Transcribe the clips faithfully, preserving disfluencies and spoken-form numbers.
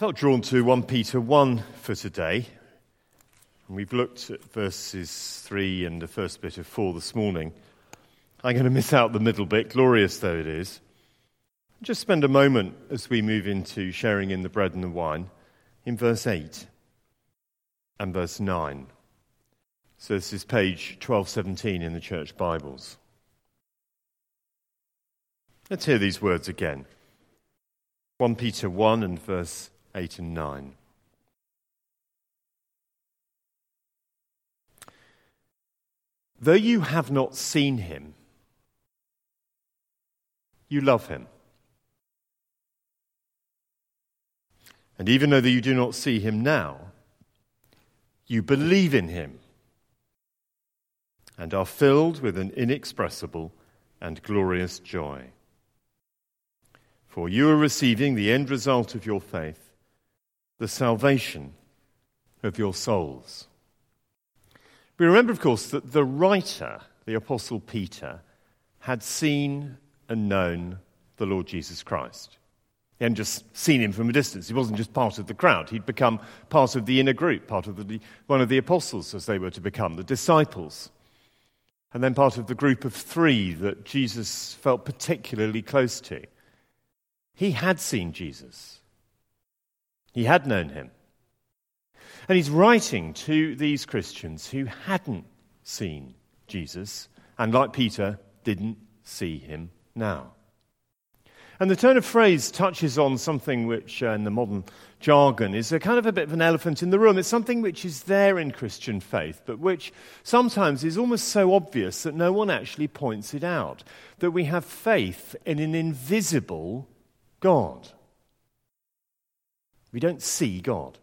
I felt drawn to First Peter one for today. And we've looked at verses three and the first bit of four this morning. I'm going to miss out the middle bit, glorious though it is. Just spend a moment as we move into sharing in the bread and the wine in verse eight and verse nine. So this is page twelve seventeen in the church Bibles. Let's hear these words again. First Peter one and verse eight and nine. Though you have not seen him, you love him. And even though you do not see him now, you believe in him and are filled with an inexpressible and glorious joy. For you are receiving the end result of your faith, the salvation of your souls. We remember, of course, that the writer, the Apostle Peter, had seen and known the Lord Jesus Christ. He hadn't just seen him from a distance. He wasn't just part of the crowd. He'd become part of the inner group, part of the, one of the apostles, as they were to become, the disciples. And then part of the group of three that Jesus felt particularly close to. He had seen Jesus. He had known him. And he's writing to these Christians who hadn't seen Jesus and, like Peter, didn't see him now. And the turn of phrase touches on something which, uh, in the modern jargon, is a kind of a bit of an elephant in the room. It's something which is there in Christian faith, but which sometimes is almost so obvious that no one actually points it out, that we have faith in an invisible God. We don't see God.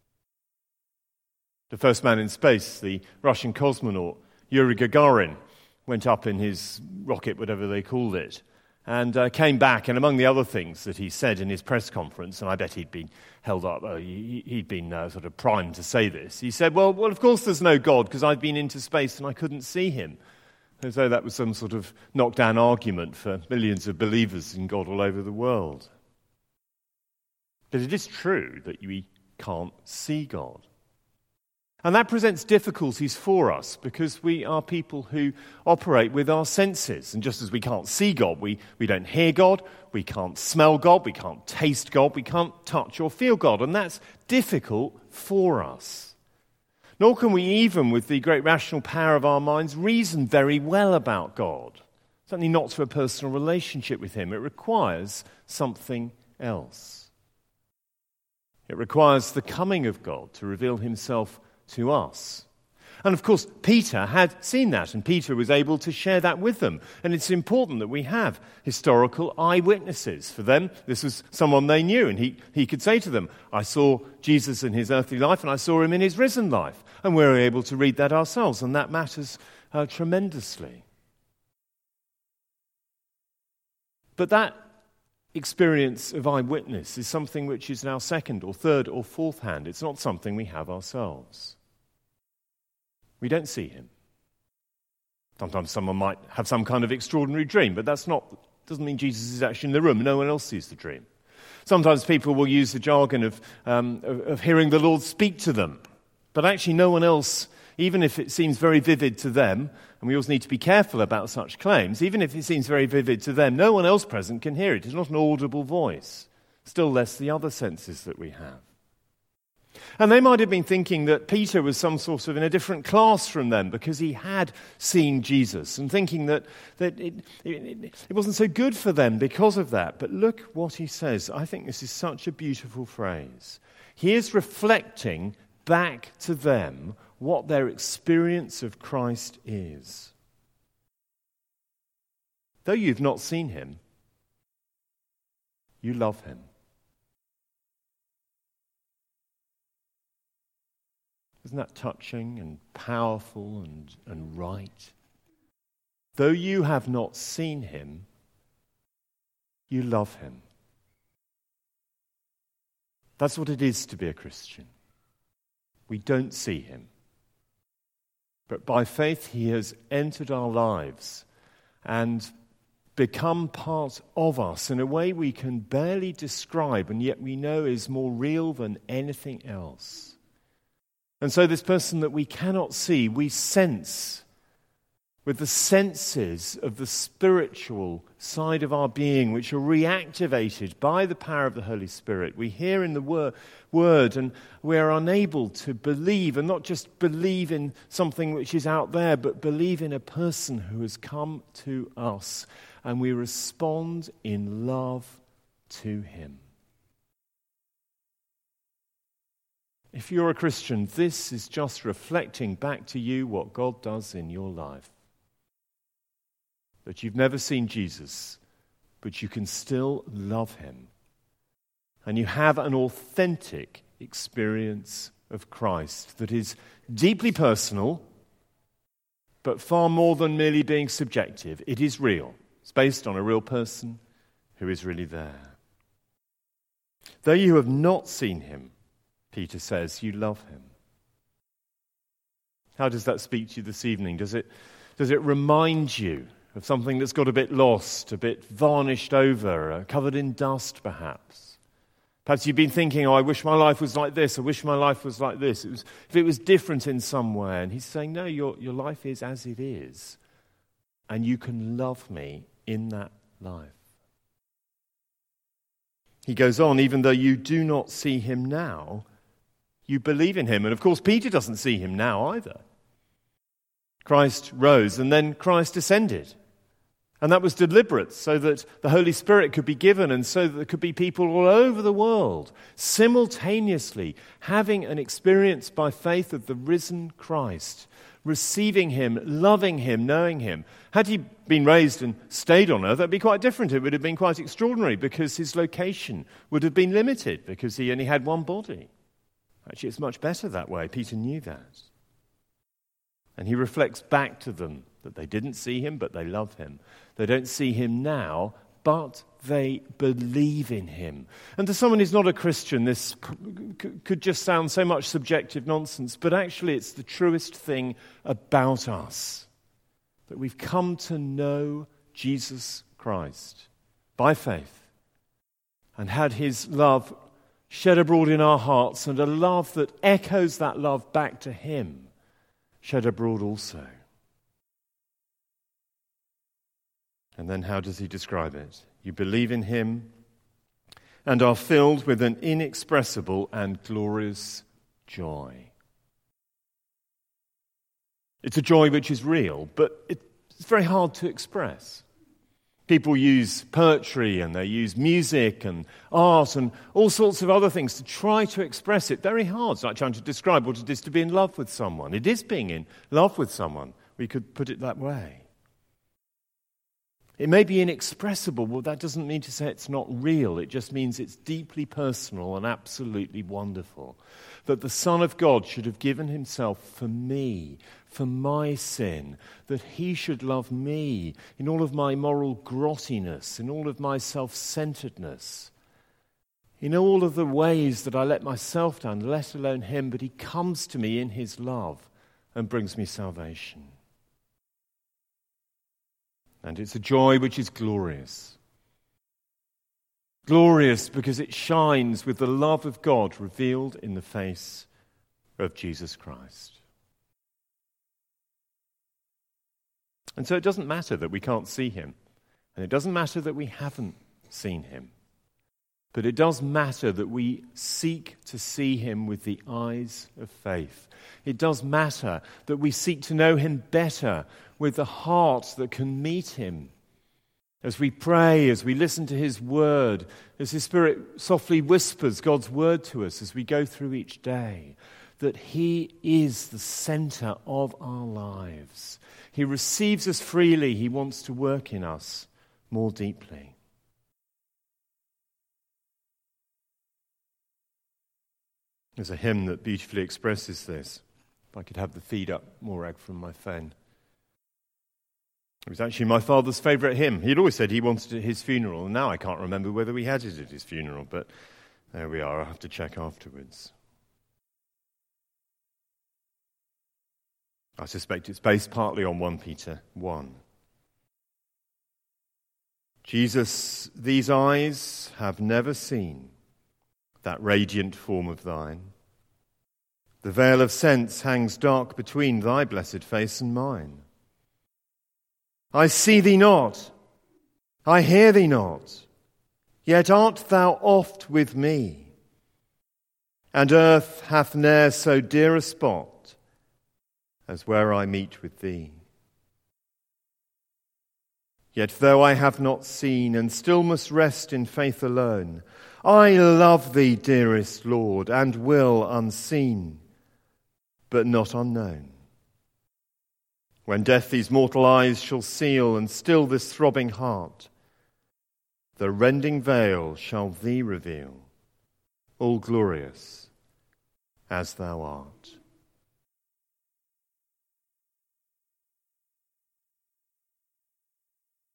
The first man in space, the Russian cosmonaut Yuri Gagarin, went up in his rocket, whatever they called it, and uh, came back, and among the other things that he said in his press conference, and I bet he'd been held up, uh, he, he'd been uh, sort of primed to say this, he said, well, well, of course there's no God, because I've been into space and I couldn't see him. As though that was some sort of knockdown argument for millions of believers in God all over the world. But it is true that we can't see God. And that presents difficulties for us because we are people who operate with our senses. And just as we can't see God, we, we don't hear God, we can't smell God, we can't taste God, we can't touch or feel God. And that's difficult for us. Nor can we even, with the great rational power of our minds, reason very well about God. Certainly not through a personal relationship with him. It requires something else. It requires the coming of God to reveal himself to us. And of course, Peter had seen that, and Peter was able to share that with them. And it's important that we have historical eyewitnesses. For them, this was someone they knew, and he, he could say to them, I saw Jesus in his earthly life, and I saw him in his risen life. And we're able to read that ourselves, and that matters uh, tremendously. But that experience of eyewitness is something which is now second or third or fourth hand. It's not something we have ourselves. We don't see him. Sometimes someone might have some kind of extraordinary dream, but that's not doesn't mean Jesus is actually in the room. No one else sees the dream. Sometimes people will use the jargon of, um, of, of hearing the Lord speak to them, but actually no one else, even if it seems very vivid to them, and we always need to be careful about such claims, even if it seems very vivid to them, no one else present can hear it. It's not an audible voice, still less the other senses that we have. And they might have been thinking that Peter was some sort of in a different class from them because he had seen Jesus, and thinking that, that it, it, it wasn't so good for them because of that. But look what he says. I think this is such a beautiful phrase. He is reflecting back to them what their experience of Christ is. Though you've not seen him, you love him. Isn't that touching and powerful and, and right? Though you have not seen him, you love him. That's what it is to be a Christian. We don't see him. But by faith, he has entered our lives. And become part of us in a way we can barely describe, and yet we know is more real than anything else. And so this person that we cannot see, we sense with the senses of the spiritual side of our being, which are reactivated by the power of the Holy Spirit. We hear in the wor- word and we are unable to believe, and not just believe in something which is out there, but believe in a person who has come to us, and we respond in love to him. If you're a Christian, this is just reflecting back to you what God does in your life. That you've never seen Jesus, but you can still love him. And you have an authentic experience of Christ that is deeply personal, but far more than merely being subjective. It is real. It's based on a real person who is really there. Though you have not seen him, Peter says, you love him. How does that speak to you this evening? Does it, does it remind you of something that's got a bit lost, a bit varnished over, uh, covered in dust perhaps? Perhaps you've been thinking, oh, I wish my life was like this, I wish my life was like this. It was, if it was different in some way. And he's saying, no, your, your life is as it is. And you can love me in that life. He goes on, even though you do not see him now, you believe in him. And of course, Peter doesn't see him now either. Christ rose and then Christ ascended. And that was deliberate so that the Holy Spirit could be given and so that there could be people all over the world simultaneously having an experience by faith of the risen Christ, receiving him, loving him, knowing him. Had he been raised and stayed on earth, that would be quite different. It would have been quite extraordinary because his location would have been limited because he only had one body. Actually, it's much better that way. Peter knew that. And he reflects back to them that they didn't see him, but they love him. They don't see him now, but they believe in him. And to someone who's not a Christian, this could just sound so much subjective nonsense, but actually it's the truest thing about us, that we've come to know Jesus Christ by faith and had his love shed abroad in our hearts, and a love that echoes that love back to him shed abroad also. And then how does he describe it? You believe in him and are filled with an inexpressible and glorious joy. It's a joy which is real, but it's very hard to express. People use poetry and they use music and art and all sorts of other things to try to express it. Very hard. It's like trying to describe what it is to be in love with someone. It is being in love with someone. We could put it that way. It may be inexpressible, but that doesn't mean to say it's not real. It just means it's deeply personal and absolutely wonderful. That the Son of God should have given himself for me, for my sin, that he should love me in all of my moral grottiness, in all of my self-centeredness, in all of the ways that I let myself down, let alone him, but he comes to me in his love and brings me salvation. And it's a joy which is glorious. Glorious because it shines with the love of God revealed in the face of Jesus Christ. And so it doesn't matter that we can't see him. And it doesn't matter that we haven't seen him. But it does matter that we seek to see him with the eyes of faith. It does matter that we seek to know him better with the heart that can meet him. As we pray, as we listen to his word, as his Spirit softly whispers God's word to us as we go through each day, that he is the center of our lives. He receives us freely. He wants to work in us more deeply. There's a hymn that beautifully expresses this. If I could have the feed up, Morag, from my phone. It was actually my father's favourite hymn. He'd always said he wanted it at his funeral, and now I can't remember whether we had it at his funeral, but there we are. I'll have to check afterwards. I suspect it's based partly on First Peter one. Jesus, these eyes have never seen that radiant form of thine. The veil of sense hangs dark between thy blessed face and mine. I see thee not, I hear thee not, yet art thou oft with me, and earth hath ne'er so dear a spot as where I meet with thee. Yet though I have not seen, and still must rest in faith alone, I love thee, dearest Lord, and will unseen, but not unknown. When death these mortal eyes shall seal, and still this throbbing heart, the rending veil shall thee reveal, all glorious as thou art.